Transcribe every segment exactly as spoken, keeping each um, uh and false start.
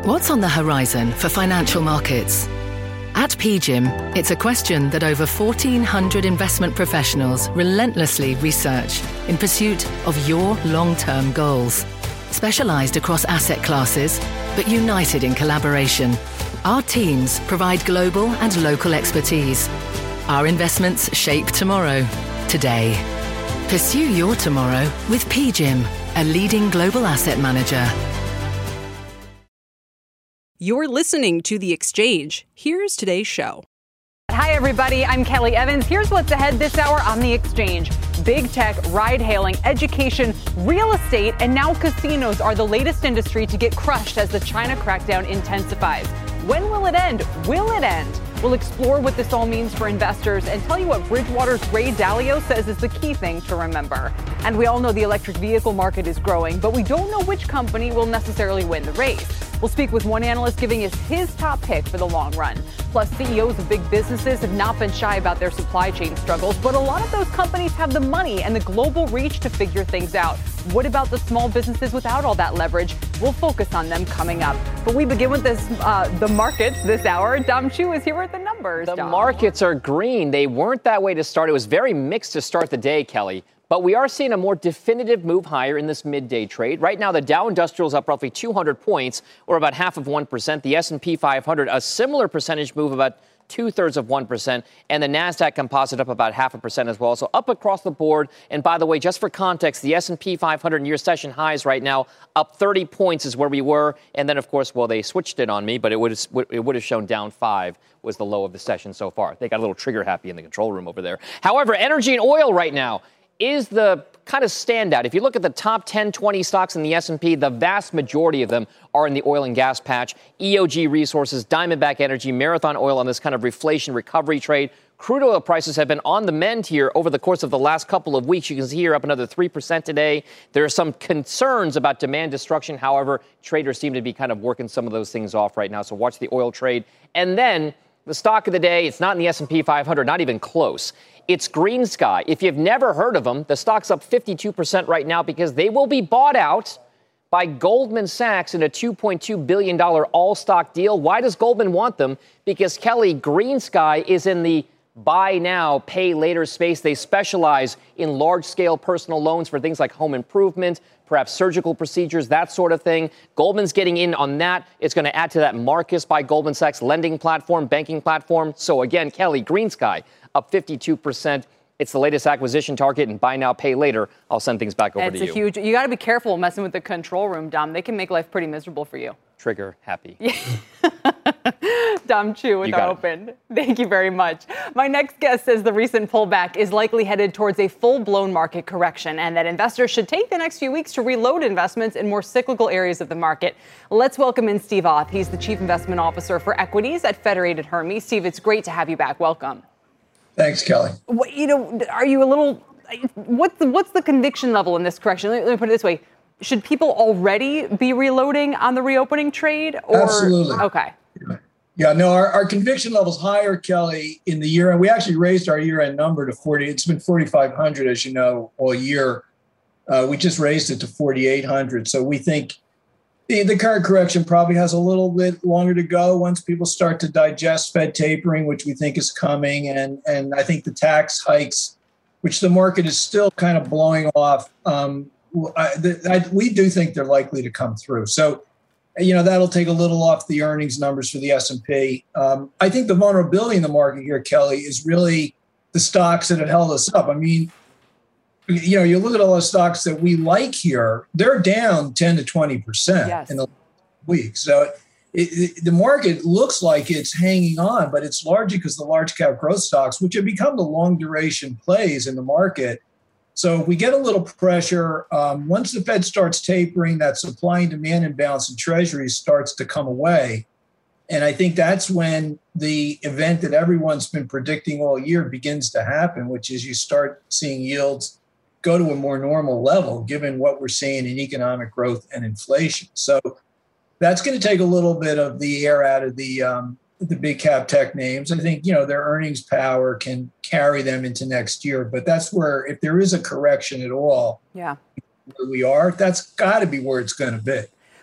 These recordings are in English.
What's on the horizon for financial markets? At P G I M, it's a question that over fourteen hundred investment professionals relentlessly research in pursuit of your long-term goals. Specialized across asset classes, but united in collaboration, our teams provide global and local expertise. Our investments shape tomorrow, today. Pursue your tomorrow with P G I M, a leading global asset manager. You're listening to The Exchange. Here's today's show. Hi, everybody. I'm Kelly Evans. Here's what's ahead this hour on The Exchange. Big tech, ride-hailing, education, real estate, and now casinos are the latest industry to get crushed as the China crackdown intensifies. When will it end? Will it end? We'll explore what this all means for investors and tell you what Bridgewater's Ray Dalio says is the key thing to remember. And we all know the electric vehicle market is growing, but we don't know which company will necessarily win the race. We'll speak with one analyst giving us his top pick for the long run. Plus, C E Os of big businesses have not been shy about their supply chain struggles, but a lot of those companies have the money and the global reach to figure things out. What about the small businesses without all that leverage? We'll focus on them coming up. But we begin with this, uh, the markets this hour. Dom Chu is here with the numbers. The Dom. markets are green. They weren't that way to start. It was very mixed to start the day, Kelly. But we are seeing a more definitive move higher in this midday trade. Right now, the Dow Industrial is up roughly two hundred points, or about half of one percent. The S and P five hundred, a similar percentage move, about two-thirds of one percent. And the NASDAQ Composite up about half a percent as well. So up across the board. And by the way, just for context, the S and P five hundred near session highs right now, up thirty points is where we were. And then, of course, well, they switched it on me, but it would have, it would have shown down five was the low of the session so far. They got a little trigger happy in the control room over there. However, energy and oil right now is the kind of standout. If you look at the top ten, twenty stocks in the S and P, the vast majority of them are in the oil and gas patch. E O G Resources, Diamondback Energy, Marathon Oil on this kind of reflation recovery trade. Crude oil prices have been on the mend here over the course of the last couple of weeks. You can see here up another three percent today. There are some concerns about demand destruction. However, traders seem to be kind of working some of those things off right now. So watch the oil trade. And then the stock of the day, it's not in the S and P five hundred, not even close. It's GreenSky. If you've never heard of them, the stock's up fifty-two percent right now because they will be bought out by Goldman Sachs in a two point two billion dollars all-stock deal. Why does Goldman want them? Because, Kelly, GreenSky is in the buy now, pay later space. They specialize in large-scale personal loans for things like home improvement, perhaps surgical procedures, that sort of thing. Goldman's getting in on that. It's going to add to that Marcus by Goldman Sachs lending platform, banking platform. So, again, Kelly, GreenSky up fifty-two percent. It's the latest acquisition target, and buy now, pay later. I'll send things back over it's to you. It's a huge. You got to be careful messing with the control room, Dom. They can make life pretty miserable for you. Trigger happy. Dom Chu with our open. Thank you very much. My next guest says the recent pullback is likely headed towards a full-blown market correction and that investors should take the next few weeks to reload investments in more cyclical areas of the market. Let's welcome in Steve Auth. He's the Chief Investment Officer for Equities at Federated Hermes. Steve, it's great to have you back. Welcome. Thanks, Kelly. What, you know, are you a little, what's the, what's the conviction level in this correction? Let me, let me put it this way. Should people already be reloading on the reopening trade? Or? Absolutely. Okay. Yeah, yeah no, our, our conviction level's higher, Kelly, in the year. And we actually raised our year-end number to forty. It's been forty-five hundred, as you know, all year. Uh, we just raised it to forty-eight hundred. So we think the, the current correction probably has a little bit longer to go once people start to digest Fed tapering, which we think is coming. And, and I think the tax hikes, which the market is still kind of blowing off, um, I, the, I, we do think they're likely to come through. So, you know, that'll take a little off the earnings numbers for the S and P. Um, I think the vulnerability in the market here, Kelly, is really the stocks that have held us up. I mean, you know, you look at all the stocks that we like here, they're down ten to twenty percent yes. in the week. So it, it, the market looks like it's hanging on, but it's largely because the large cap growth stocks, which have become the long duration plays in the market. So if we get a little pressure, um, once the Fed starts tapering, that supply and demand imbalance in treasuries starts to come away. And I think that's when the event that everyone's been predicting all year begins to happen, which is you start seeing yields go to a more normal level, given what we're seeing in economic growth and inflation. So that's going to take a little bit of the air out of the um, the big cap tech names. I think, you know, their earnings power can carry them into next year. But that's where, if there is a correction at all, yeah, where we are, that's got to be where it's going to be.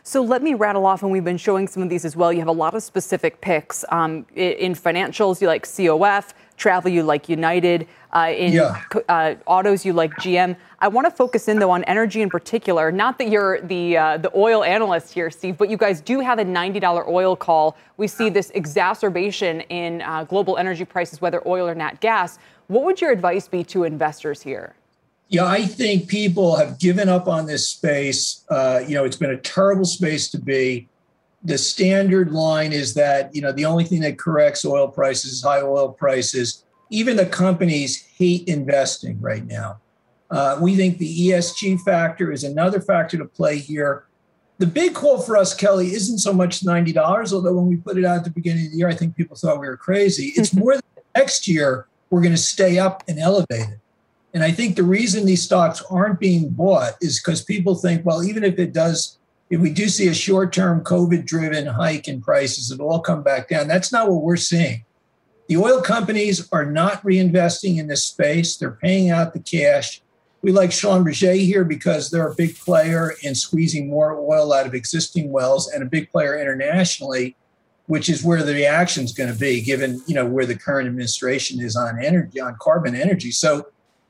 So let me rattle off, and we've been showing some of these as well. You have a lot of specific picks. Um, in financials, you like C O F. Travel, you like United. Uh, in yeah. uh, autos, you like G M. I want to focus in, though, on energy in particular. Not that you're the uh, the oil analyst here, Steve, but you guys do have a ninety dollars oil call. We see this exacerbation in uh, global energy prices, whether oil or nat gas. What would your advice be to investors here? Yeah, I think people have given up on this space. Uh, you know, it's been a terrible space to be. The standard line is that, you know, the only thing that corrects oil prices is high oil prices. Even the companies hate investing right now. Uh, we think the E S G factor is another factor to play here. The big call for us, Kelly, isn't so much ninety dollars, although when we put it out at the beginning of the year, I think people thought we were crazy. It's more that next year we're going to stay up and elevated. And I think the reason these stocks aren't being bought is because people think, well, even if it does, if we do see a short-term COVID-driven hike in prices, it'll all come back down. That's not what we're seeing. The oil companies are not reinvesting in this space. They're paying out the cash. We like Schlumberger here because they're a big player in squeezing more oil out of existing wells and a big player internationally, which is where the reaction is going to be, given, you know, where the current administration is on energy, on carbon energy. So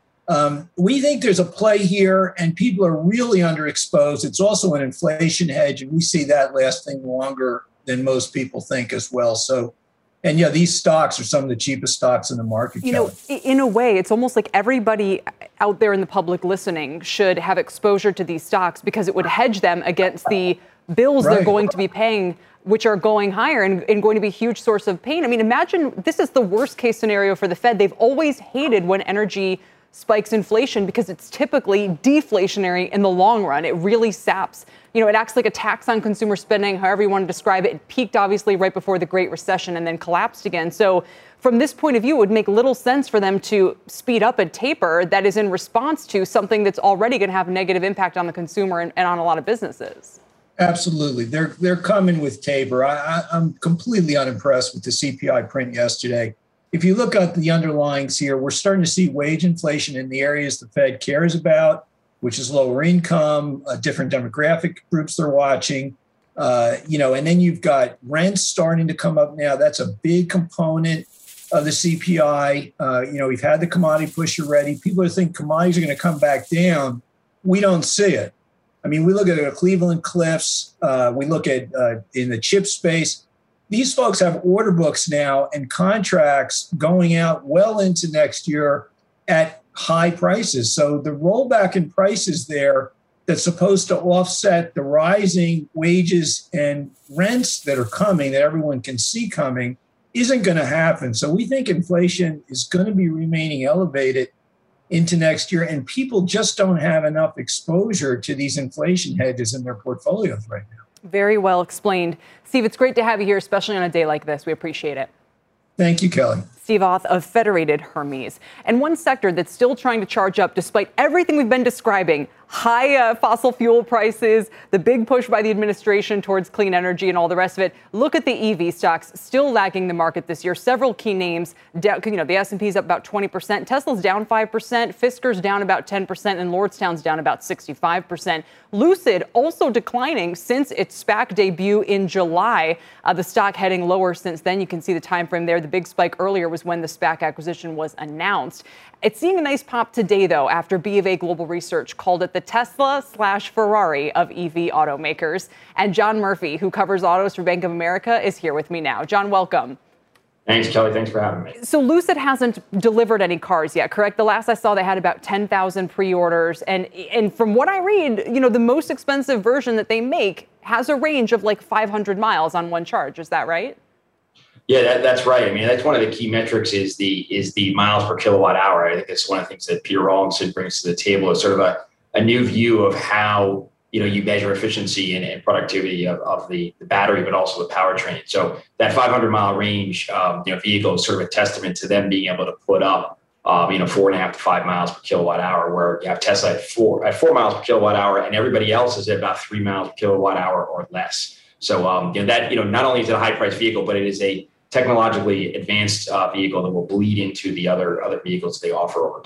um, we think there's a play here, and people are really underexposed. It's also an inflation hedge, and we see that lasting longer than most people think as well. So, and yeah, these stocks are some of the cheapest stocks in the market. You Kelly. know, in a way, it's almost like everybody out there in the public listening should have exposure to these stocks because it would hedge them against the bills right. they're going to be paying, which are going higher and, and going to be a huge source of pain. I mean, imagine this is the worst case scenario for the Fed. They've always hated when energy spikes inflation because it's typically deflationary in the long run. It really saps, you know, it acts like a tax on consumer spending, however you want to describe it. It peaked obviously right before the Great Recession and then collapsed again. So from this point of view, it would make little sense for them to speed up a taper that is in response to something that's already going to have a negative impact on the consumer and, and on a lot of businesses. Absolutely. They're they're coming with taper. I, I, I'm completely unimpressed with the C P I print yesterday. If you look at the underlyings here, we're starting to see wage inflation in the areas the Fed cares about, which is lower income, uh, different demographic groups they're watching, uh, you know, and then you've got rents starting to come up now. That's a big component of the C P I. Uh, you know, we've had the commodity push already. People think commodities are going to come back down. We don't see it. I mean, we look at uh, Cleveland Cliffs. Uh, we look at uh, in the chip space. These folks have order books now and contracts going out well into next year at high prices. So the rollback in prices there that's supposed to offset the rising wages and rents that are coming, that everyone can see coming, isn't going to happen. So we think inflation is going to be remaining elevated into next year, and people just don't have enough exposure to these inflation hedges in their portfolios right now. Very well explained. Steve, it's great to have you here, especially on a day like this. We appreciate it. Thank you, Kelly. Steve Auth of Federated Hermes. And one sector that's still trying to charge up despite everything we've been describing, high uh, fossil fuel prices, the big push by the administration towards clean energy and all the rest of it. Look at the E V stocks still lagging the market this year. Several key names, down, you know, the S and P is up about twenty percent. Tesla's down five percent. Fisker's down about ten percent. And Lordstown's down about sixty-five percent. Lucid also declining since its SPAC debut in July. Uh, the stock heading lower since then. You can see the time frame there. The big spike earlier was when the SPAC acquisition was announced. It's seeing a nice pop today, though, after B of A Global Research called it the Tesla slash Ferrari of E V automakers. And John Murphy, who covers autos for Bank of America, is here with me now. John, welcome. Thanks, Kelly. Thanks for having me. So Lucid hasn't delivered any cars yet, correct? The last I saw, they had about ten thousand pre-orders. And, and from what I read, you know, the most expensive version that they make has a range of like five hundred miles on one charge. Is that right? Yeah, that, that's right. I mean, that's one of the key metrics is the is the miles per kilowatt hour. I think that's one of the things that Peter Rawlinson brings to the table is sort of a, a new view of how, you know, you measure efficiency and, and productivity of, of the, the battery, but also the powertrain. So that five hundred mile range, um, you know, vehicle is sort of a testament to them being able to put up, um, you know, four and a half to five miles per kilowatt hour, where you have Tesla at four at four miles per kilowatt hour, and everybody else is at about three miles per kilowatt hour or less. So, um, you know, that, you know, not only is it a high price vehicle, but it is a technologically advanced uh, vehicle that will bleed into the other other vehicles they offer over time.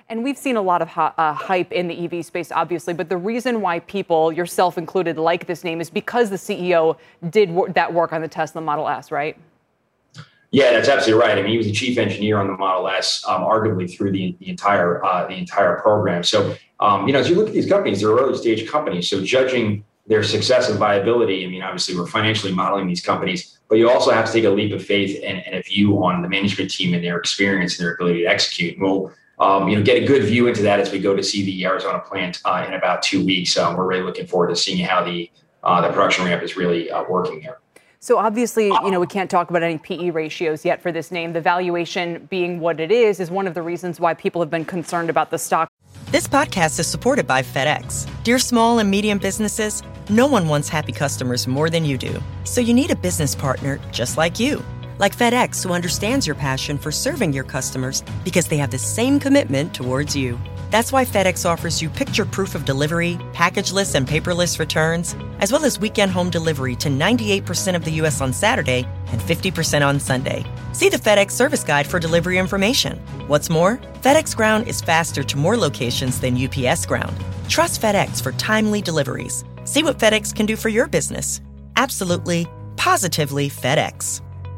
And we've seen a lot of uh, hype in the E V space, obviously. But the reason why people, yourself included, like this name is because the C E O did wor- that work on the Tesla Model S, right? Yeah, that's absolutely right. I mean, he was the chief engineer on the Model S, um, arguably through the, the entire uh, the entire program. So, um, you know, as you look at these companies, they're early stage companies. So judging their success and viability, I mean, obviously we're financially modeling these companies, but you also have to take a leap of faith and, and a view on the management team and their experience and their ability to execute. And we'll, um, you know, get a good view into that as we go to see the Arizona plant uh, in about two weeks. Um, we're really looking forward to seeing how the uh, the production ramp is really uh, working here. So obviously, you know, we can't talk about any P E ratios yet for this name. The valuation being what it is is one of the reasons why people have been concerned about the stock. This podcast is supported by FedEx. Dear small and medium businesses, no one wants happy customers more than you do. So you need a business partner just like you. Like FedEx, who understands your passion for serving your customers because they have the same commitment towards you. That's why FedEx offers you picture proof of delivery, packageless and paperless returns, as well as weekend home delivery to ninety-eight percent of the U S on Saturday and fifty percent on Sunday. See the FedEx service guide for delivery information. What's more, FedEx Ground is faster to more locations than U P S Ground. Trust FedEx for timely deliveries. See what FedEx can do for your business. Absolutely, positively FedEx.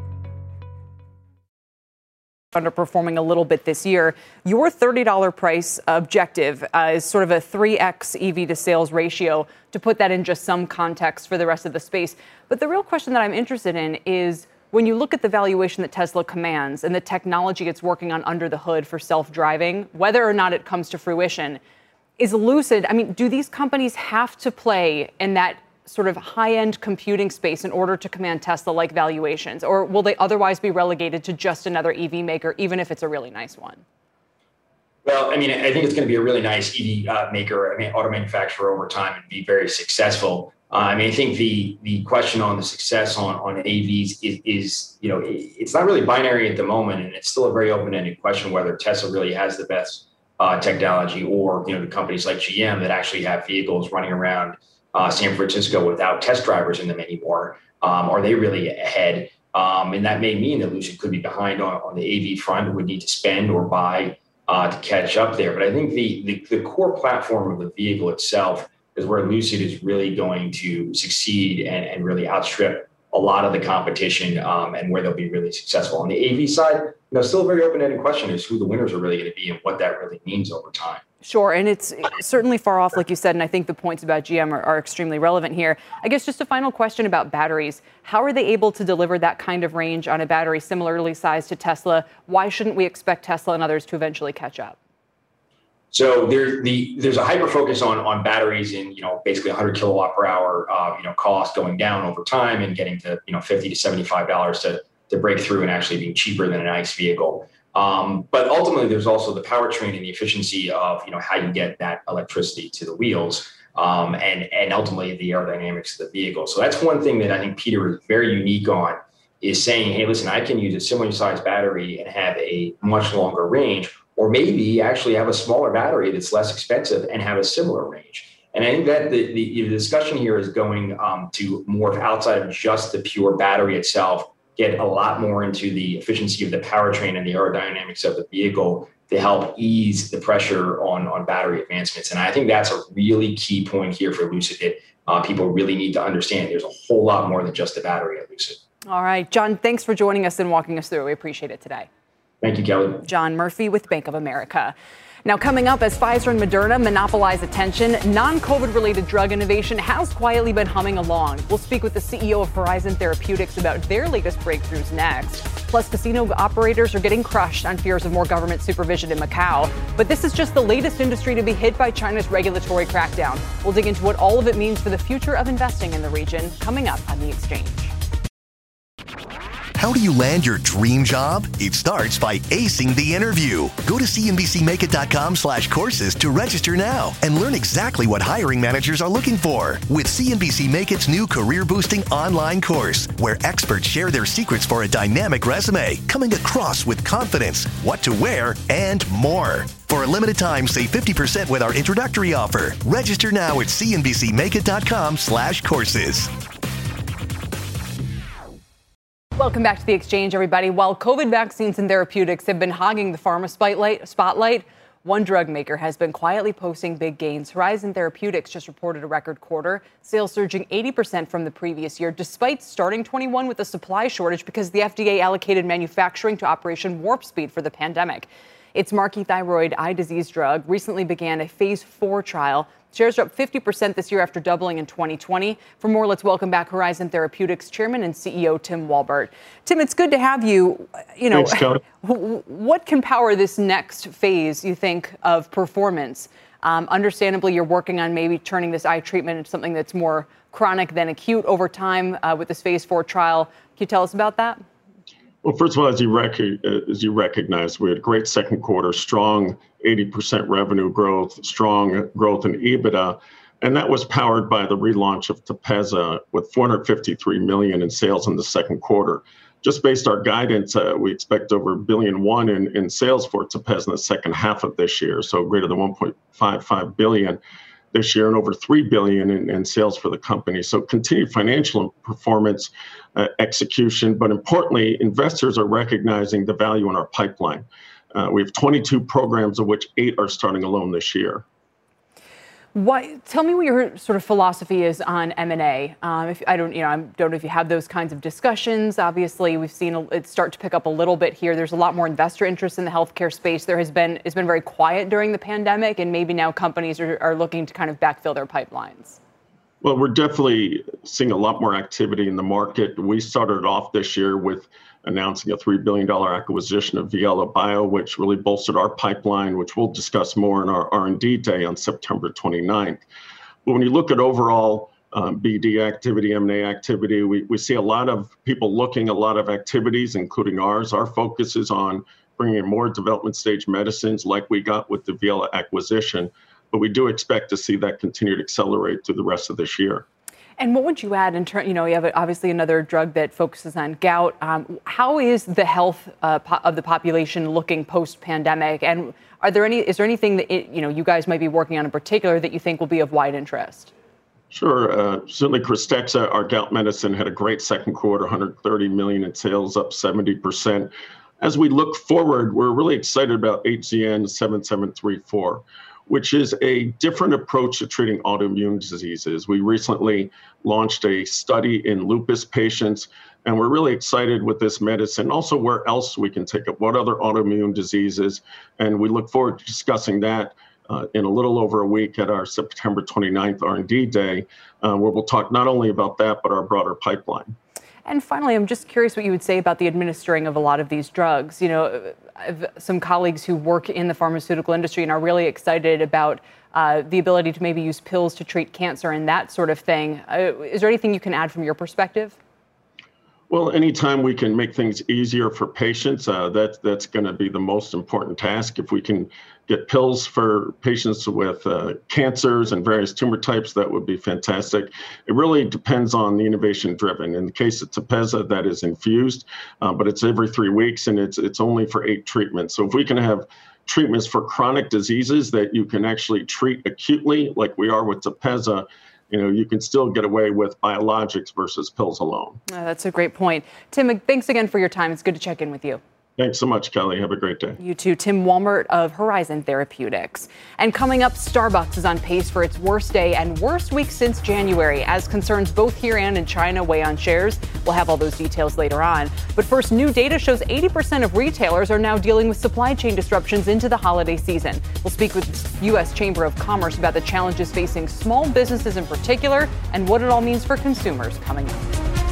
Underperforming a little bit this year. Your thirty dollars price objective uh, is sort of a three x E V to sales ratio, to put that in just some context for the rest of the space. But the real question that I'm interested in is, when you look at the valuation that Tesla commands and the technology it's working on under the hood for self-driving, whether or not it comes to fruition, is Lucid, I mean, do these companies have to play in that sort of high-end computing space in order to command Tesla-like valuations? Or will they otherwise be relegated to just another E V maker, even if it's a really nice one? Well, I mean, I think it's going to be a really nice E V uh, maker, I mean, auto manufacturer over time and be very successful. Uh, I mean, I think the the question on the success on, on A Vs is, is, you know, it's not really binary at the moment, and it's still a very open-ended question whether Tesla really has the best uh, technology, or, you know, the companies like G M that actually have vehicles running around Uh, San Francisco without test drivers in them anymore. Um, are they really ahead? Um, and that may mean that Lucid could be behind on, on the A V front, would need to spend or buy uh, to catch up there. But I think the, the the core platform of the vehicle itself is where Lucid is really going to succeed and, and really outstrip a lot of the competition, um, and where they'll be really successful. On the A V side, you know, still a very open-ended question is who the winners are really going to be and what that really means over time. Sure, and it's certainly far off, like you said, and I think the points about G M are, are extremely relevant here. I guess just a final question about batteries. How are they able to deliver that kind of range on a battery similarly sized to Tesla? Why shouldn't we expect Tesla and others to eventually catch up? So there, the, there's a hyper focus on on batteries and, you know, basically one hundred kilowatt per hour, uh, you know, cost going down over time and getting to, you know, fifty to seventy-five dollars to to break through and actually being cheaper than an ICE vehicle. Um, but ultimately, there's also the powertrain and the efficiency of, you know, how you get that electricity to the wheels, um, and and ultimately the aerodynamics of the vehicle. So that's one thing that I think Peter is very unique on, is saying, hey, listen, I can use a similar sized battery and have a much longer range, or maybe actually have a smaller battery that's less expensive and have a similar range. And I think that the, the, the discussion here is going um, to morph outside of just the pure battery itself, get a lot more into the efficiency of the powertrain and the aerodynamics of the vehicle to help ease the pressure on, on battery advancements. And I think that's a really key point here for Lucid that uh, people really need to understand. There's a whole lot more than just the battery at Lucid. All right, John, thanks for joining us and walking us through. We appreciate it today. Thank you, Kelly. John Murphy with Bank of America. Now, coming up, as Pfizer and Moderna monopolize attention, non-COVID-related drug innovation has quietly been humming along. We'll speak with the C E O of Horizon Therapeutics about their latest breakthroughs next. Plus, casino operators are getting crushed on fears of more government supervision in Macau. But this is just the latest industry to be hit by China's regulatory crackdown. We'll dig into what all of it means for the future of investing in the region, coming up on The Exchange. How do you land your dream job? It starts by acing the interview. Go to C N B C Make It dot com slash courses to register now and learn exactly what hiring managers are looking for with C N B C Make It's new career-boosting online course, where experts share their secrets for a dynamic resume, coming across with confidence, what to wear, and more. For a limited time, save fifty percent with our introductory offer. Register now at C N B C Make It dot com slash courses. Welcome back to The Exchange, everybody. While COVID vaccines and therapeutics have been hogging the pharma spotlight, spotlight, One drug maker has been quietly posting big gains. Horizon Therapeutics just reported a record quarter, sales surging eighty percent from the previous year, despite starting twenty-one with a supply shortage because the F D A allocated manufacturing to Operation Warp Speed for the pandemic. Its marquee thyroid eye disease drug recently began a phase four trial. Shares are up fifty percent this year after doubling in twenty twenty. For more, let's welcome back Horizon Therapeutics Chairman and C E O Tim Walbert. Tim, it's good to have you. You know, Thanks, Kelly. What can power this next phase, you think, of performance? Um, understandably, you're working on maybe turning this eye treatment into something that's more chronic than acute over time uh, with this phase four trial. Can you tell us about that? Well, first of all, as you, rec- as you recognize, we had a great second quarter, strong eighty percent revenue growth, strong growth in EBITDA, and that was powered by the relaunch of Tepezza with four hundred fifty-three million dollars in sales in the second quarter. Just based our guidance, uh, we expect over a billion one in, in sales for Tepezza in the second half of this year, so greater than one point five five billion this year and over three billion in, in sales for the company. So continued financial performance, uh, execution, but importantly, investors are recognizing the value in our pipeline. Uh, we have twenty-two programs, of which eight are starting alone this year. What, tell me what your sort of philosophy is on M and A. Um, if I don't, you know, I don't know if you have those kinds of discussions. Obviously, we've seen it start to pick up a little bit here. There's a lot more investor interest in the healthcare space. There has been, it's been very quiet during the pandemic, and maybe now companies are, are looking to kind of backfill their pipelines. Well, we're definitely seeing a lot more activity in the market. We started off this year with announcing a three billion dollars acquisition of Viela Bio, which really bolstered our pipeline, which we'll discuss more in our R and D day on September twenty-ninth. But when you look at overall um, B D activity, M and A activity, we, we see a lot of people looking, a lot of activities, including ours. Our focus is on bringing in more development stage medicines like we got with the Viela acquisition. But we do expect to see that continue to accelerate through the rest of this year. And what would you add in terms, you know, you have obviously another drug that focuses on gout. Um, how is the health uh, po- of the population looking post-pandemic? And are there any, is there anything that, it, you know, you guys might be working on in particular that you think will be of wide interest? Sure. Uh, certainly Krystexxa, our gout medicine, had a great second quarter, one hundred thirty million dollars in sales, up seventy percent. As we look forward, we're really excited about H Z N seven seven three four. Which is a different approach to treating autoimmune diseases. We recently launched a study in lupus patients, and we're really excited with this medicine, also where else we can take it, what other autoimmune diseases, and we look forward to discussing that uh, in a little over a week at our September twenty-ninth R and D day, uh, where we'll talk not only about that, but our broader pipeline. And finally, I'm just curious what you would say about the administering of a lot of these drugs. You know, I've some colleagues who work in the pharmaceutical industry and are really excited about uh, the ability to maybe use pills to treat cancer and that sort of thing. Uh, is there anything you can add from your perspective? Well, anytime we can make things easier for patients, uh, that, that's going to be the most important task. If we can get pills for patients with uh, cancers and various tumor types, that would be fantastic. It really depends on the innovation driven. In the case of Tepezza, that is infused, uh, but it's every three weeks and it's it's only for eight treatments. So if we can have treatments for chronic diseases that you can actually treat acutely, like we are with Tepezza, you know, you can still get away with biologics versus pills alone. Oh, that's a great point. Tim, thanks again for your time. It's good to check in with you. Thanks so much, Kelly. Have a great day. You too. Tim Walbert of Horizon Therapeutics. And coming up, Starbucks is on pace for its worst day and worst week since January, as concerns both here and in China weigh on shares. We'll have all those details later on. But first, new data shows eighty percent of retailers are now dealing with supply chain disruptions into the holiday season. We'll speak with the U S Chamber of Commerce about the challenges facing small businesses in particular and what it all means for consumers coming up.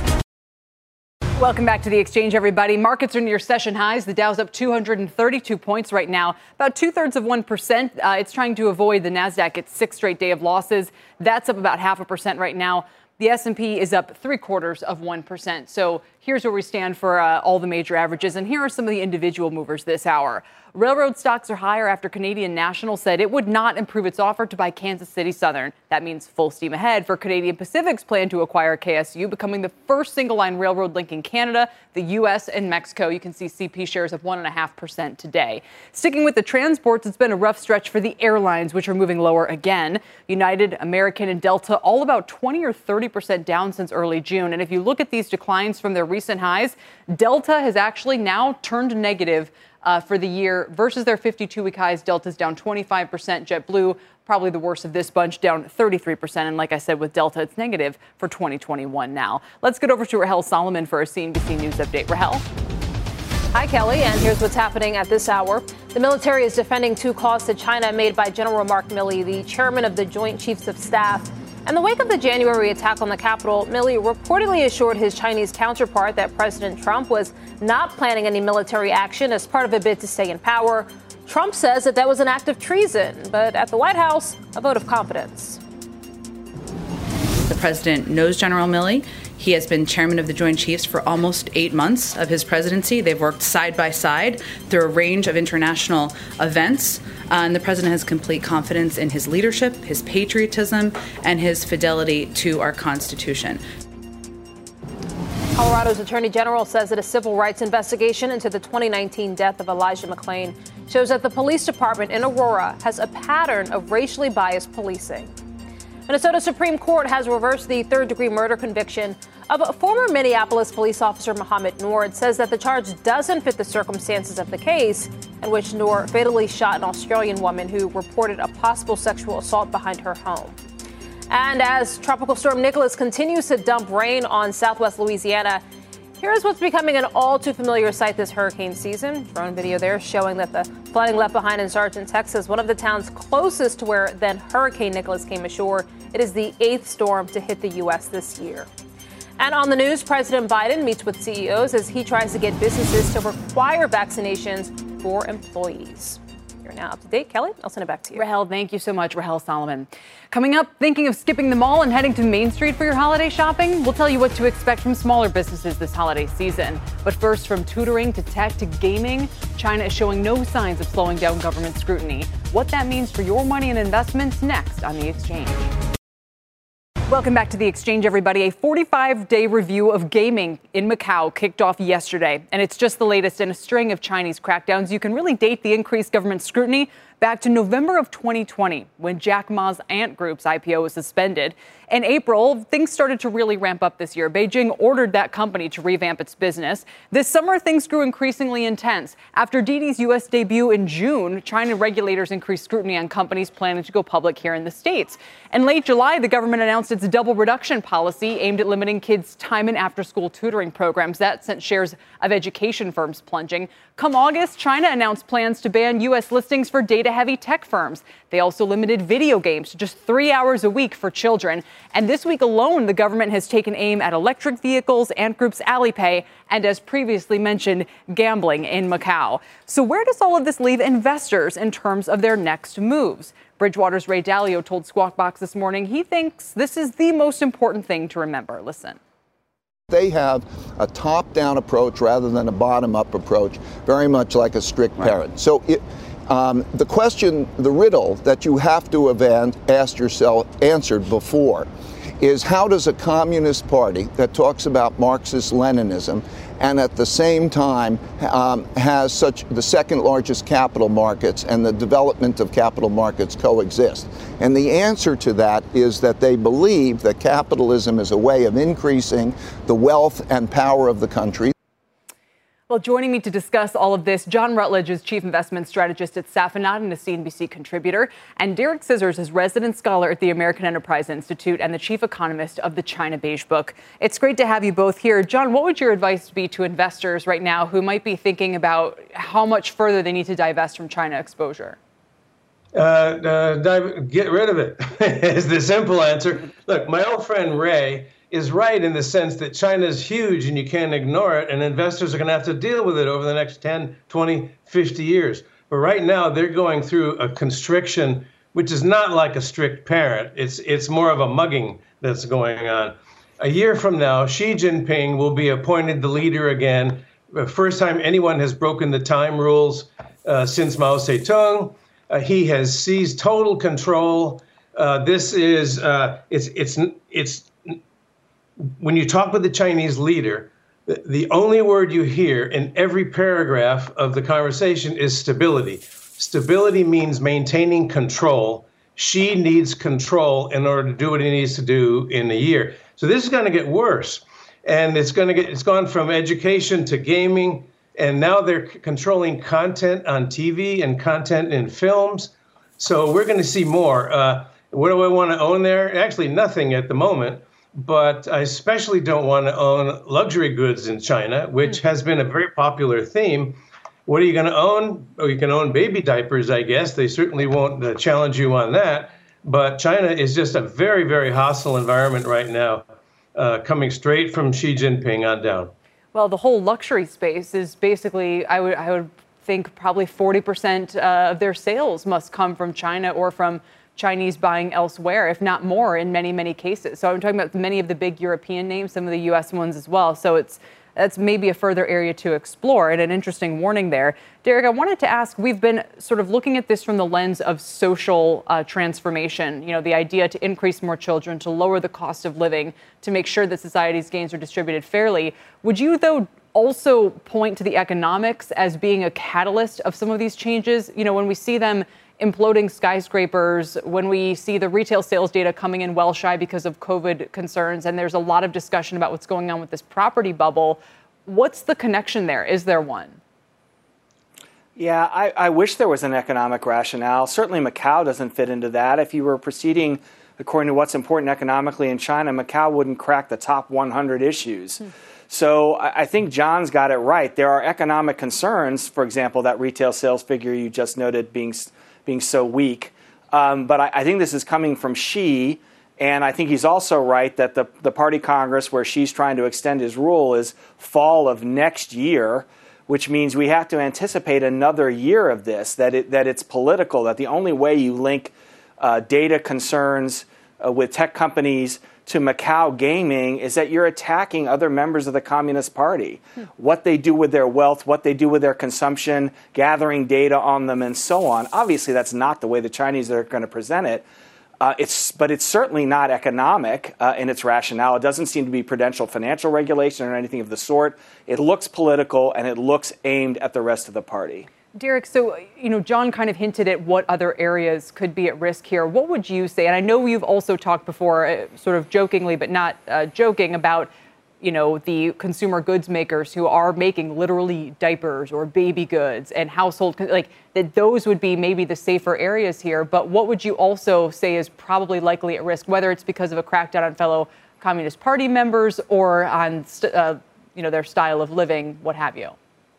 Welcome back to The Exchange, everybody. Markets are near session highs. The Dow's up two hundred thirty-two points right now, about two-thirds of one percent. Uh, it's trying to avoid the NASDAQ, its sixth straight day of losses. That's up about half a percent right now. The S and P is up three-quarters of one percent. So here's where we stand for uh, all the major averages. And here are some of the individual movers this hour. Railroad stocks are higher after Canadian National said it would not improve its offer to buy Kansas City Southern. That means full steam ahead for Canadian Pacific's plan to acquire K S U, becoming the first single-line railroad linking Canada, the U S, and Mexico. You can see C P shares of one point five percent today. Sticking with the transports, it's been a rough stretch for the airlines, which are moving lower again. United, American, and Delta all about twenty or thirty percent down since early June. And if you look at these declines from their recent highs, Delta has actually now turned negative uh, for the year versus their fifty-two-week highs. Delta's down twenty-five percent. JetBlue, probably the worst of this bunch, down thirty-three percent. And like I said, with Delta, it's negative for twenty twenty-one now. Let's get over to Rahel Solomon for a C N B C News update. Rahel. Hi, Kelly, and here's what's happening at this hour. The military is defending two calls to China made by General Mark Milley, the chairman of the Joint Chiefs of Staff. In the wake of the January attack on the Capitol, Milley reportedly assured his Chinese counterpart that President Trump was not planning any military action as part of a bid to stay in power. Trump says that that was an act of treason, but at the White House, a vote of confidence. The president knows General Milley. He has been chairman of the Joint Chiefs for almost eight months of his presidency. They've worked side by side through a range of international events. Uh, and the president has complete confidence in his leadership, his patriotism, and his fidelity to our Constitution. Colorado's Attorney General says that a civil rights investigation into the twenty nineteen death of Elijah McClain shows that the police department in Aurora has a pattern of racially biased policing. Minnesota Supreme Court has reversed the third-degree murder conviction of former Minneapolis police officer Mohammed Noor. It says that the charge doesn't fit the circumstances of the case in which Noor fatally shot an Australian woman who reported a possible sexual assault behind her home. And as Tropical Storm Nicholas continues to dump rain on southwest Louisiana, here's what's becoming an all-too-familiar sight this hurricane season. Drone video there showing that the flooding left behind in Sargent, Texas, one of the towns closest to where then Hurricane Nicholas came ashore. It is the eighth storm to hit the U S this year. And on the news, President Biden meets with C E Os as he tries to get businesses to require vaccinations for employees. You're now up to date. Kelly, I'll send it back to you. Rahel, thank you so much, Rahel Solomon. Coming up, thinking of skipping the mall and heading to Main Street for your holiday shopping? We'll tell you what to expect from smaller businesses this holiday season. But first, from tutoring to tech to gaming, China is showing no signs of slowing down government scrutiny. What that means for your money and investments next on The Exchange. Welcome back to The Exchange, everybody. A forty-five day review of gaming in Macau kicked off yesterday, and it's just the latest in a string of Chinese crackdowns. You can really date the increased government scrutiny back to November of twenty twenty, when Jack Ma's Ant Group's I P O was suspended. In April, things started to really ramp up this year. Beijing ordered that company to revamp its business. This summer, things grew increasingly intense. After Didi's U S debut in June, China regulators increased scrutiny on companies planning to go public here in the States. In late July, the government announced its double reduction policy aimed at limiting kids' time in after-school tutoring programs. That sent shares of education firms plunging. Come August, China announced plans to ban U S listings for data-heavy tech firms. They also limited video games to just three hours a week for children. And this week alone, the government has taken aim at electric vehicles, Ant Group's Alipay, and as previously mentioned, gambling in Macau. So where does all of this leave investors in terms of their next moves? Bridgewater's Ray Dalio told Squawk Box this morning he thinks this is the most important thing to remember. Listen. They have a top-down approach rather than a bottom-up approach, very much like a strict parent. So it, um, the question, the riddle that you have to have asked yourself, answered before, is how does a communist party that talks about Marxist-Leninism and at the same time um, has such the second largest capital markets and the development of capital markets coexist? And the answer to that is that they believe that capitalism is a way of increasing the wealth and power of the country. Well, joining me to discuss all of this, John Rutledge is Chief Investment Strategist at Safinat and a C N B C contributor, and Derek Scissors is Resident Scholar at the American Enterprise Institute and the Chief Economist of the China Beige Book. It's great to have you both here. John, what would your advice be to investors right now who might be thinking about how much further they need to divest from China exposure? Uh, uh, dive, get rid of it is the simple answer. Look, my old friend Ray is right in the sense that China is huge and you can't ignore it, and investors are going to have to deal with it over the next ten, twenty, fifty years. But right now they're going through a constriction, which is not like a strict parent. It's, it's more of a mugging that's going on. A year from now, Xi Jinping will be appointed the leader again. The first time anyone has broken the time rules uh, since Mao Zedong. Uh, he has seized total control. Uh, this is, uh, it's, it's, it's, when you talk with the Chinese leader, the, the only word you hear in every paragraph of the conversation is stability. Stability means maintaining control. Xi needs control in order to do what he needs to do in a year. So this is going to get worse. And it's going to get, it's gone from education to gaming And now they're c- controlling content on T V and content in films. So we're going to see more. Uh, what do I want to own there? Actually, nothing at the moment. But I especially don't want to own luxury goods in China, which mm. has been a very popular theme. What are you going to own? Oh, you can own baby diapers, I guess. They certainly won't uh, challenge you on that. But China is just a very, very hostile environment right now, uh, coming straight from Xi Jinping on down. Well, the whole luxury space is basically, I would, I would think probably forty percent uh, of their sales must come from China or from Chinese buying elsewhere, if not more in many, many cases. So I'm talking about many of the big European names, some of the U S ones as well. So it's that's maybe a further area to explore, and an interesting warning there. Derek, I wanted to ask, we've been sort of looking at this from the lens of social uh, transformation, you know, the idea to increase more children, to lower the cost of living, to make sure that society's gains are distributed fairly. Would you, though, also point to the economics as being a catalyst of some of these changes? You know, when we see them imploding skyscrapers, when we see the retail sales data coming in well shy because of COVID concerns, and there's a lot of discussion about what's going on with this property bubble, what's the connection there? Is there one? Yeah, I, I wish there was an economic rationale. Certainly Macau doesn't fit into that. If you were proceeding according to what's important economically in China, Macau wouldn't crack the top one hundred issues. Hmm. So I think John's got it right. There are economic concerns, for example, that retail sales figure you just noted being being so weak. Um, but I, I think this is coming from Xi, and I think he's also right that the, the party Congress where Xi's trying to extend his rule is fall of next year, which means we have to anticipate another year of this, that it, that it's political, that the only way you link uh, data concerns uh, with tech companies to Macau gaming is that you're attacking other members of the Communist Party. Hmm. What they do with their wealth, what they do with their consumption, gathering data on them, and so on. Obviously, that's not the way the Chinese are going to present it. Uh, it's, but it's certainly not economic uh, in its rationale. It doesn't seem to be prudential financial regulation or anything of the sort. It looks political, and it looks aimed at the rest of the party. Derek, so, you know, John kind of hinted at what other areas could be at risk here. What would you say? And I know you've also talked before, uh, sort of jokingly, but not uh, joking, about, you know, the consumer goods makers who are making literally diapers or baby goods and household, like that those would be maybe the safer areas here. But what would you also say is probably likely at risk, whether it's because of a crackdown on fellow Communist Party members or on, st- uh, you know, their style of living, what have you?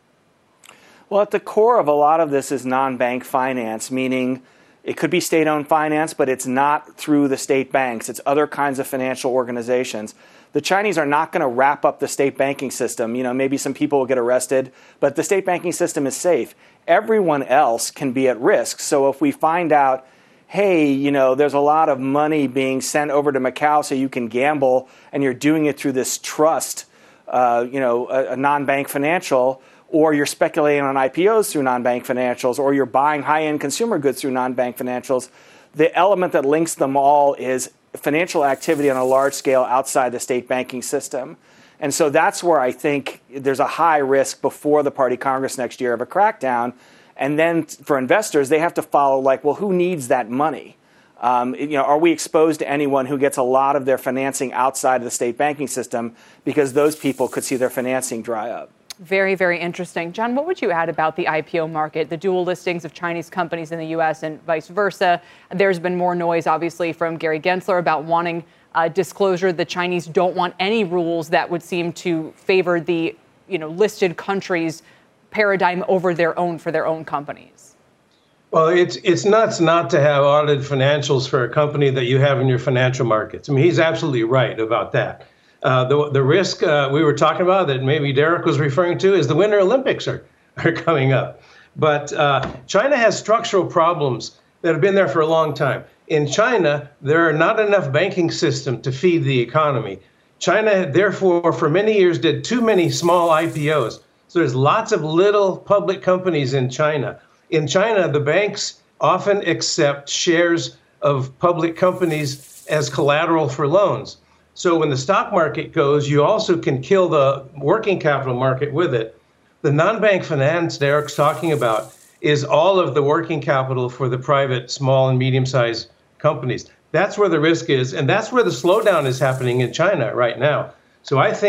Well, at the core of a lot of this is non-bank finance, meaning it could be state-owned finance, but it's not through the state banks. It's other kinds of financial organizations. The Chinese are not going to wrap up the state banking system. You know, maybe some people will get arrested, but the state banking system is safe. Everyone else can be at risk. So if we find out, hey, you know, there's a lot of money being sent over to Macau so you can gamble, and you're doing it through this trust, uh, you know, a, a non-bank financial, or you're speculating on I P Os through non-bank financials, or you're buying high-end consumer goods through non-bank financials, the element that links them all is financial activity on a large scale outside the state banking system. And so that's where I think there's a high risk before the party Congress next year of a crackdown. And then for investors, they have to follow, like, well, who needs that money? Um, you know, are we exposed to anyone who gets a lot of their financing outside of the state banking system, because those people could see their financing dry up? Very, very interesting. John, what would you add about the I P O market, the dual listings of Chinese companies in the U S and vice versa? There's been more noise, obviously, from Gary Gensler about wanting uh, disclosure. The Chinese don't want any rules that would seem to favor the, you know, listed countries' paradigm over their own for their own companies. Well, it's it's nuts not to have audited financials for a company that you have in your financial markets. I mean, he's absolutely right about that. Uh, the the risk uh, we were talking about that maybe Derek was referring to is the Winter Olympics are, are coming up. But uh, China has structural problems that have been there for a long time. In China, there are not enough banking system to feed the economy. China, therefore, for many years did too many small I P Os. So there's lots of little public companies in China. In China, the banks often accept shares of public companies as collateral for loans. So when the stock market goes, you also can kill the working capital market with it. The non-bank finance Derek's talking about is all of the working capital for the private, small and medium-sized companies. That's where the risk is, and that's where the slowdown is happening in China right now. So I think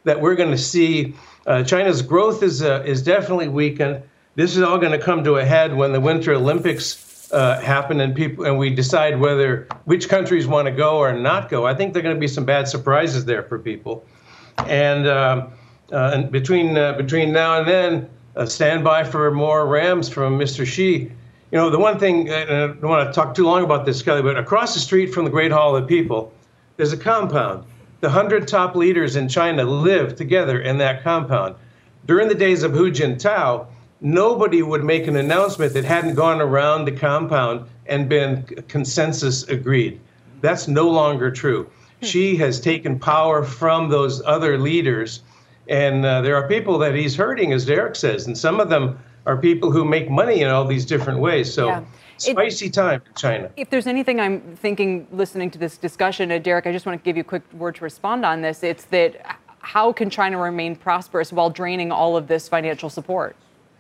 that we're going to see uh, China's growth is uh, is definitely weakened. This is all going to come to a head when the Winter Olympics uh, happen and people and we decide whether which countries want to go or not go. I think there are going to be some bad surprises there for people. And, um, uh, and between uh, between now and then, uh, stand by for more rams from Mister Xi. You know, the one thing, and I don't want to talk too long about this, Kelly, but across the street from the Great Hall of the People, there's a compound. The hundred top leaders in China live together in that compound. During the days of Hu Jintao, nobody would make an announcement that hadn't gone around the compound and been consensus agreed. That's no longer true. Xi has taken power from those other leaders, and uh, there are people that he's hurting, as Derek says, and some of them are people who make money in all these different ways. So yeah. Spicy it, time in China. If there's anything I'm thinking, listening to this discussion, uh, Derek, I just want to give you a quick word to respond on this. It's that how can China remain prosperous while draining all of this financial support?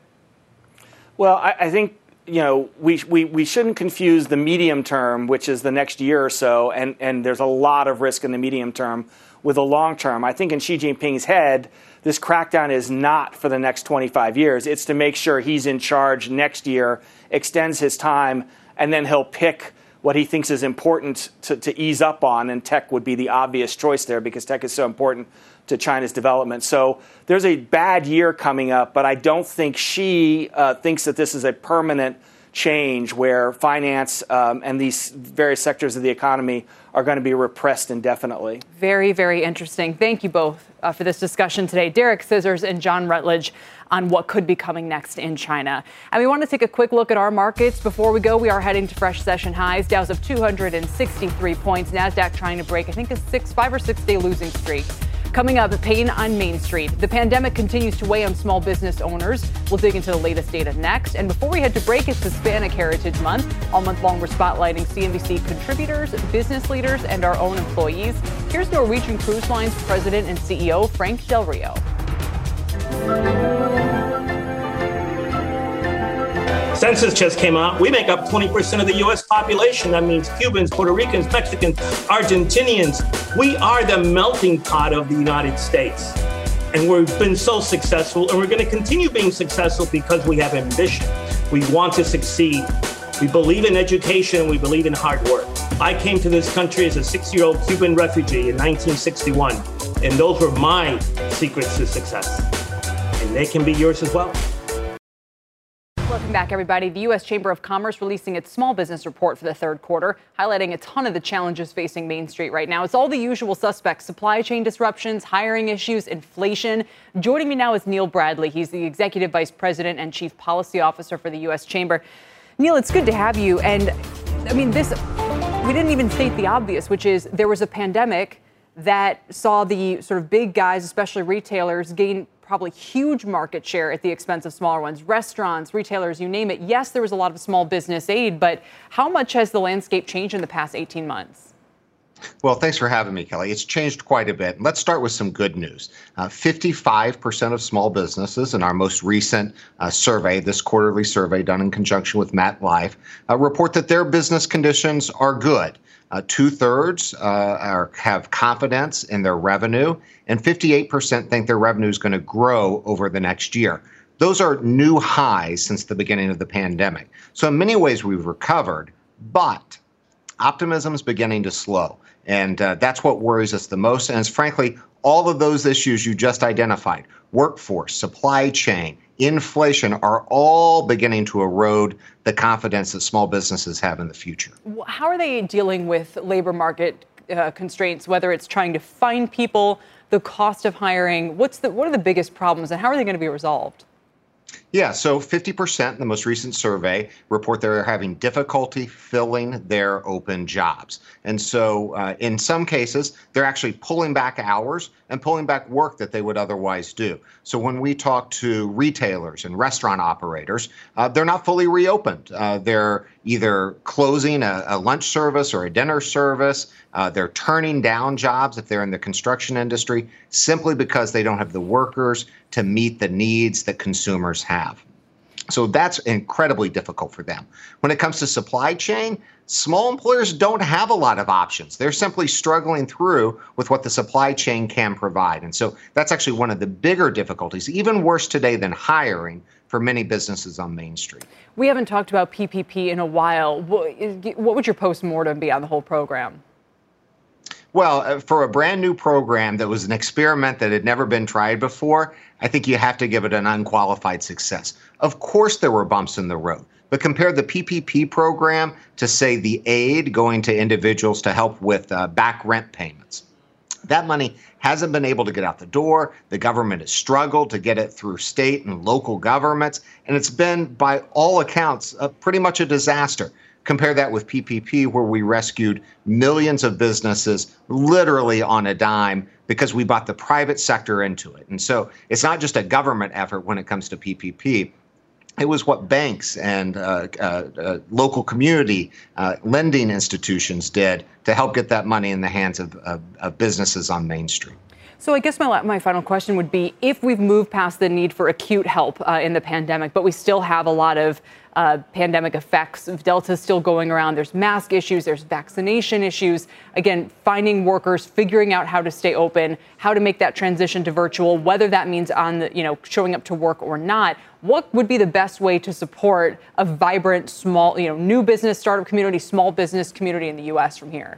Well, I, I think, you know, we, we we shouldn't confuse the medium term, which is the next year or so, and, and there's a lot of risk in the medium term, with the long term. I think in Xi Jinping's head, this crackdown is not for the next twenty-five years. It's to make sure he's in charge next year, extends his time, and then he'll pick what he thinks is important to, to ease up on, and tech would be the obvious choice there because tech is so important to China's development. So there's a bad year coming up, but I don't think Xi uh, thinks that this is a permanent change where finance um, and these various sectors of the economy are going to be repressed indefinitely. Very, very interesting. Thank you both uh, for this discussion today. Derek Scissors and John Rutledge on what could be coming next in China. And we want to take a quick look at our markets. Before we go, we are heading to fresh session highs. Dow's up two hundred sixty-three points. NASDAQ trying to break, I think, a six, five or six day losing streak. Coming up, pain on Main Street. The pandemic continues to weigh on small business owners. We'll dig into the latest data next. And before we head to break, it's Hispanic Heritage Month. All month long, we're spotlighting C N B C contributors, business leaders, and our own employees. Here's Norwegian Cruise Line's president and C E O, Frank Del Rio. Census just came out. We make up twenty percent of the U S population. That means Cubans, Puerto Ricans, Mexicans, Argentinians. We are the melting pot of the United States. And we've been so successful, and we're going to continue being successful because we have ambition. We want to succeed. We believe in education, and we believe in hard work. I came to this country as a six-year-old Cuban refugee in nineteen sixty-one, and those were my secrets to success. And they can be yours as well. Welcome back, everybody. The U S Chamber of Commerce releasing its small business report for the third quarter, highlighting a ton of the challenges facing Main Street right now. It's all the usual suspects: supply chain disruptions, hiring issues, inflation. Joining me now is Neil Bradley. He's the Executive Vice President and Chief Policy Officer for the U S Chamber. Neil, it's good to have you. And I mean, this, we didn't even state the obvious, which is there was a pandemic that saw the sort of big guys, especially retailers, gain probably huge market share at the expense of smaller ones, restaurants, retailers, you name it. Yes, there was a lot of small business aid, but how much has the landscape changed in the past eighteen months? Well, thanks for having me, Kelly. It's changed quite a bit. Let's start with some good news. Uh, fifty-five percent of small businesses in our most recent uh, survey, this quarterly survey done in conjunction with MetLife, uh, report that their business conditions are good. Uh, two-thirds uh, are, have confidence in their revenue, and fifty-eight percent think their revenue is going to grow over the next year. Those are new highs since the beginning of the pandemic. So in many ways, we've recovered, but optimism is beginning to slow. And uh, that's what worries us the most. And it's frankly, all of those issues you just identified, workforce, supply chain, inflation, are all beginning to erode the confidence that small businesses have in the future. How are they dealing with labor market uh, constraints, whether it's trying to find people, the cost of hiring? What's the, what are the biggest problems, and how are they going to be resolved? Yeah, so fifty percent in the most recent survey report they're having difficulty filling their open jobs. And so uh, in some cases, they're actually pulling back hours and pulling back work that they would otherwise do. So when we talk to retailers and restaurant operators, uh, they're not fully reopened. Uh, they're either closing a, a lunch service or a dinner service. Uh, they're turning down jobs if they're in the construction industry simply because they don't have the workers to meet the needs that consumers have. So that's incredibly difficult for them. When it comes to supply chain, small employers don't have a lot of options. They're simply struggling through with what the supply chain can provide. And so that's actually one of the bigger difficulties, even worse today than hiring for many businesses on Main Street. We haven't talked about P P P in a while. What would your postmortem be on the whole program? Well, for a brand new program that was an experiment that had never been tried before, I think you have to give it an unqualified success. Of course, there were bumps in the road, but compare the P P P program to, say, the aid going to individuals to help with uh, back rent payments. That money hasn't been able to get out the door. The government has struggled to get it through state and local governments, and it's been, by all accounts, uh, pretty much a disaster. Compare that with P P P, where we rescued millions of businesses literally on a dime because we brought the private sector into it. And so it's not just a government effort when it comes to P P P. It was what banks and uh, uh, uh, local community uh, lending institutions did to help get that money in the hands of, of, of businesses on Main Street. So I guess my my final question would be, if we've moved past the need for acute help uh, in the pandemic, but we still have a lot of uh, pandemic effects, Delta still going around, there's mask issues, there's vaccination issues, again, finding workers, figuring out how to stay open, how to make that transition to virtual, whether that means on the, you know, showing up to work or not. What would be the best way to support a vibrant, small, you know, new business startup community, small business community in the U S from here?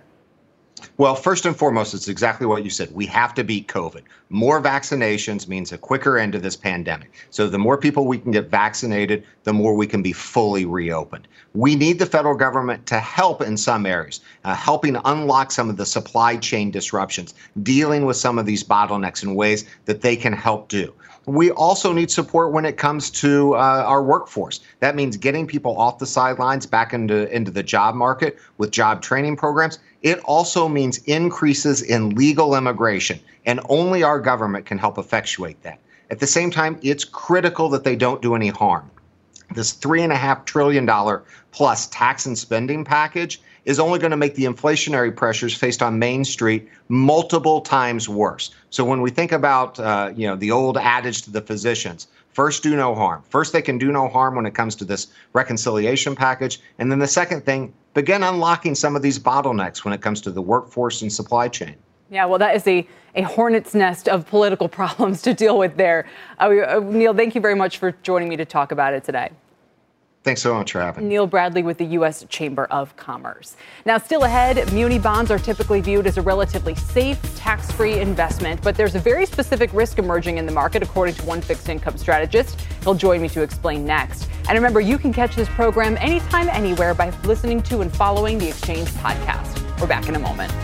Well, first and foremost, it's exactly what you said. We have to beat COVID. More vaccinations means a quicker end to this pandemic. So the more people we can get vaccinated, the more we can be fully reopened. We need the federal government to help in some areas, uh, helping unlock some of the supply chain disruptions, dealing with some of these bottlenecks in ways that they can help do. We also need support when it comes to uh, our workforce. That means getting people off the sidelines back into, into the job market with job training programs. It also means increases in legal immigration, and only our government can help effectuate that. At the same time, it's critical that they don't do any harm. This three and a half trillion dollar plus tax and spending package is only going to make the inflationary pressures faced on Main Street multiple times worse. So when we think about, uh, you know, the old adage to the physicians, first, do no harm. First, they can do no harm when it comes to this reconciliation package. And then the second thing, begin unlocking some of these bottlenecks when it comes to the workforce and supply chain. Yeah, well, that is a, a hornet's nest of political problems to deal with there. Uh, uh, Neil, thank you very much for joining me to talk about it today. Thanks so much for having me. Neil Bradley with the U S Chamber of Commerce. Now, still ahead, muni bonds are typically viewed as a relatively safe, tax-free investment, but there's a very specific risk emerging in the market, according to one fixed income strategist. He'll join me to explain next. And remember, you can catch this program anytime, anywhere by listening to and following the Exchange podcast. We're back in a moment.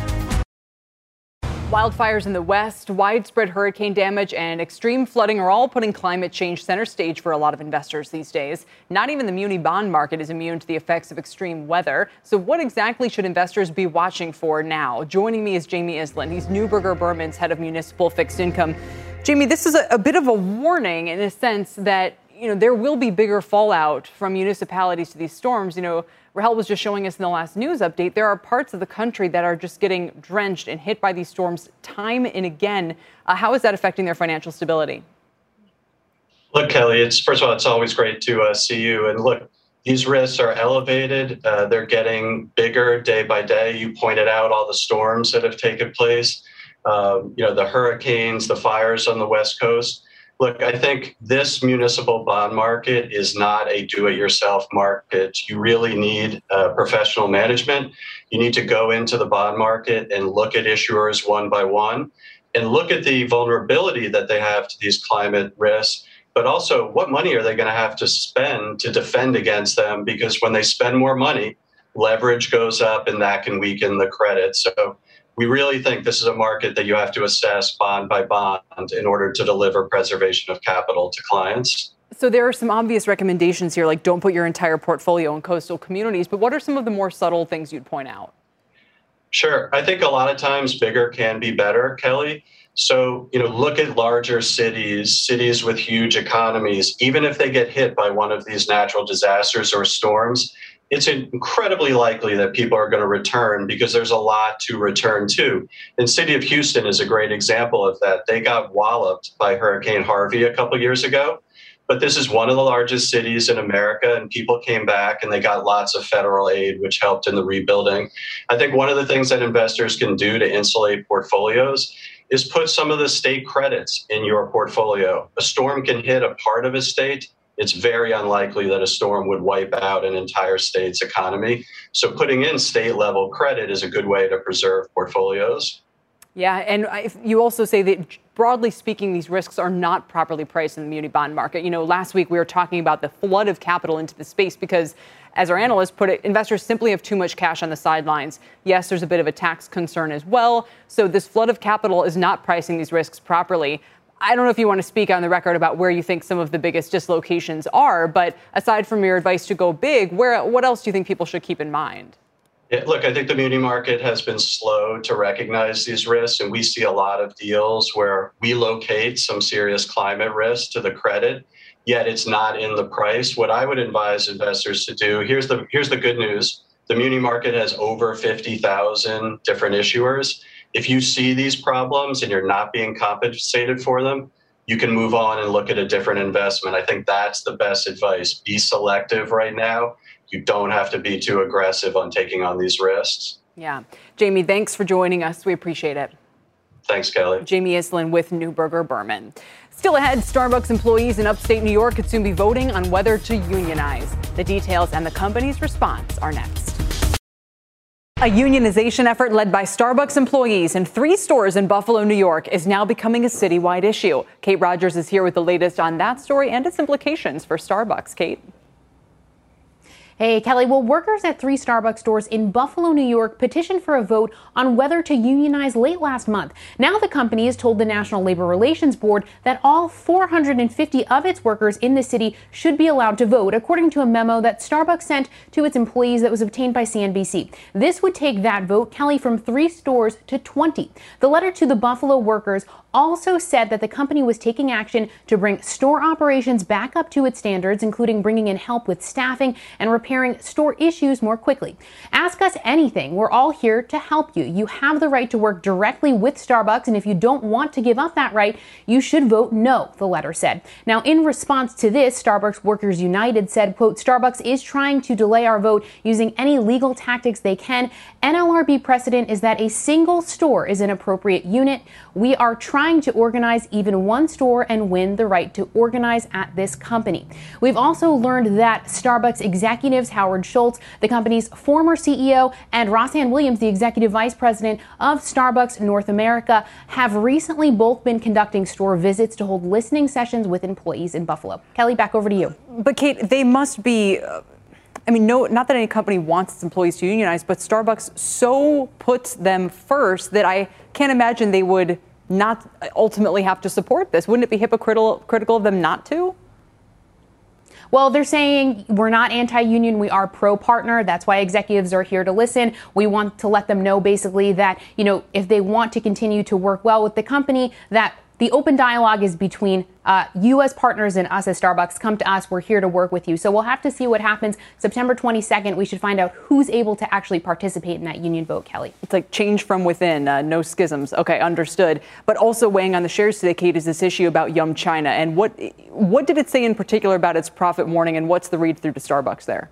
Wildfires in the West, widespread hurricane damage, and extreme flooding are all putting climate change center stage for a lot of investors these days. Not even the muni bond market is immune to the effects of extreme weather. So what exactly should investors be watching for now? Joining me is Jamie Islin. He's Neuberger Berman's head of municipal fixed income. Jamie, this is a, a bit of a warning in a sense that, you know, there will be bigger fallout from municipalities to these storms. You know, Rahel was just showing us in the last news update, there are parts of the country that are just getting drenched and hit by these storms time and again. Uh, how is that affecting their financial stability? Look, Kelly, it's first of all, it's always great to uh, see you. And look, these risks are elevated. Uh, they're getting bigger day by day. You pointed out all the storms that have taken place, um, you know, the hurricanes, the fires on the West Coast. Look, I think this municipal bond market is not a do-it-yourself market. You really need uh, professional management. You need to go into the bond market and look at issuers one by one and look at the vulnerability that they have to these climate risks, but also what money are they going to have to spend to defend against them? Because when they spend more money, leverage goes up and that can weaken the credit. So we really think this is a market that you have to assess bond by bond in order to deliver preservation of capital to clients. So there are some obvious recommendations here, like don't put your entire portfolio in coastal communities. But what are some of the more subtle things you'd point out? Sure. I think a lot of times bigger can be better, Kelly. So, you know, look at larger cities, cities with huge economies. Even if they get hit by one of these natural disasters or storms, it's incredibly likely that people are going to return because there's a lot to return to. And City of Houston is a great example of that. They got walloped by Hurricane Harvey a couple years ago, But this is one of the largest cities in America, and people came back and they got lots of federal aid, which helped in the rebuilding. I think one of the things that investors can do to insulate portfolios is put some of the state credits in your portfolio. A storm can hit a part of a state. It's very unlikely that a storm would wipe out an entire state's economy. So putting in state level credit is a good way to preserve portfolios. Yeah, and if you also say that, broadly speaking, these risks are not properly priced in the muni bond market. You know, last week we were talking about the flood of capital into the space because, as our analysts put it, investors simply have too much cash on the sidelines. Yes, there's a bit of a tax concern as well. So this flood of capital is not pricing these risks properly. I don't know if you want to speak on the record about where you think some of the biggest dislocations are, but aside from your advice to go big, where what else do you think people should keep in mind? Yeah, look, I think the muni market has been slow to recognize these risks, and we see a lot of deals where we locate some serious climate risk to the credit, yet it's not in the price. What I would advise investors to do, here's the here's the good news. The muni market has over fifty thousand different issuers. If you see these problems and you're not being compensated for them, you can move on and look at a different investment. I think that's the best advice. Be selective right now. You don't have to be too aggressive on taking on these risks. Yeah. Jamie, thanks for joining us. We appreciate it. Thanks, Kelly. Jamie Iselin with Neuberger Berman. Still ahead, Starbucks employees in upstate New York could soon be voting on whether to unionize. The details and the company's response are next. A unionization effort led by Starbucks employees in three stores in Buffalo, New York is now becoming a citywide issue. Kate Rogers is here with the latest on that story and its implications for Starbucks. Kate. Hey, Kelly. Well, workers at three Starbucks stores in Buffalo, New York petitioned for a vote on whether to unionize late last month. Now the company has told the National Labor Relations Board that all four hundred fifty of its workers in the city should be allowed to vote, according to a memo that Starbucks sent to its employees that was obtained by C N B C. This would take that vote, Kelly, from three stores to twenty. The letter to the Buffalo workers also said that the company was taking action to bring store operations back up to its standards, including bringing in help with staffing and repairing store issues more quickly. Ask us anything. We're all here to help you. You have the right to work directly with Starbucks, and if you don't want to give up that right, you should vote no, the letter said. Now, in response to this, Starbucks Workers United said, quote, Starbucks is trying to delay our vote using any legal tactics they can. N L R B precedent is that a single store is an appropriate unit. We are trying to organize even one store and win the right to organize at this company. We've also learned that Starbucks executives Howard Schultz, the company's former C E O, and Rossann Williams, the executive vice president of Starbucks North America, have recently both been conducting store visits to hold listening sessions with employees in Buffalo. Kelly, back over to you. But Kate, they must be... Uh... I mean, no, not that any company wants its employees to unionize, but Starbucks so puts them first that I can't imagine they would not ultimately have to support this. Wouldn't it be hypocritical critical of them not to? Well, they're saying we're not anti-union, we are pro-partner. That's why executives are here to listen. We want to let them know basically that, you know, if they want to continue to work well with the company, that the open dialogue is between uh, you as partners and us as Starbucks. Come to us. We're here to work with you. So we'll have to see what happens. September twenty-second, we should find out who's able to actually participate in that union vote, Kelly. It's like change from within, uh, no schisms. Okay, understood. But also weighing on the shares today, Kate, is this issue about Yum China. And what what did it say in particular about its profit warning, and what's the read through to Starbucks there?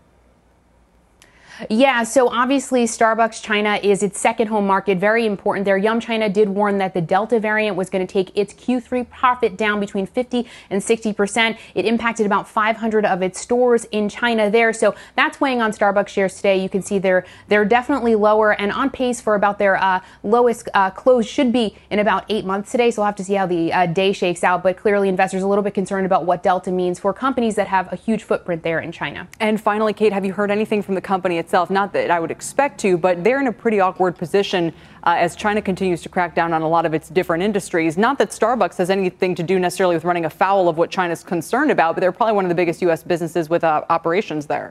Yeah, so obviously Starbucks China is its second home market, very important there. Yum China did warn that the Delta variant was going to take its Q three profit down between fifty and sixty percent. It impacted about five hundred of its stores in China there. So that's weighing on Starbucks shares today. You can see they're they're definitely lower and on pace for about their uh, lowest uh, close should be in about eight months today. So we'll have to see how the uh, day shakes out. But clearly investors are a little bit concerned about what Delta means for companies that have a huge footprint there in China. And finally, Kate, have you heard anything from the company itself? Not that I would expect to, but they're in a pretty awkward position uh, as China continues to crack down on a lot of its different industries. Not that Starbucks has anything to do necessarily with running afoul of what China's concerned about, but they're probably one of the biggest U S businesses with uh, operations there.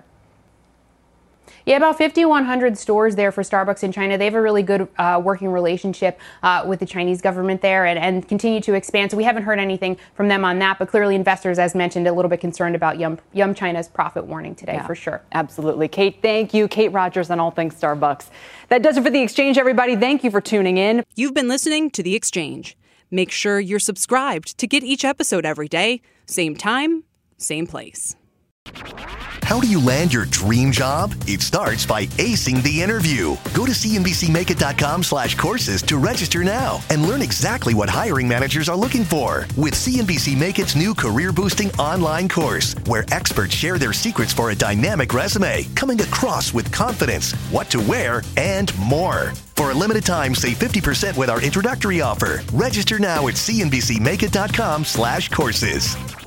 Yeah, about fifty-one hundred stores there for Starbucks in China. They have a really good uh, working relationship uh, with the Chinese government there and, and continue to expand. So we haven't heard anything from them on that. But clearly investors, as mentioned, a little bit concerned about Yum, Yum China's profit warning today, yeah, for sure. Absolutely. Kate, thank you. Kate Rogers on all things Starbucks. That does it for The Exchange, everybody. Thank you for tuning in. You've been listening to The Exchange. Make sure you're subscribed to get each episode every day. Same time, same place. How do you land your dream job? It starts by acing the interview. Go to cnbcmakeit.com slash courses to register now and learn exactly what hiring managers are looking for with C N B C Make It's new career-boosting online course, where experts share their secrets for a dynamic resume, coming across with confidence, what to wear, and more. For a limited time, save fifty percent with our introductory offer. Register now at cnbcmakeit.com slash courses.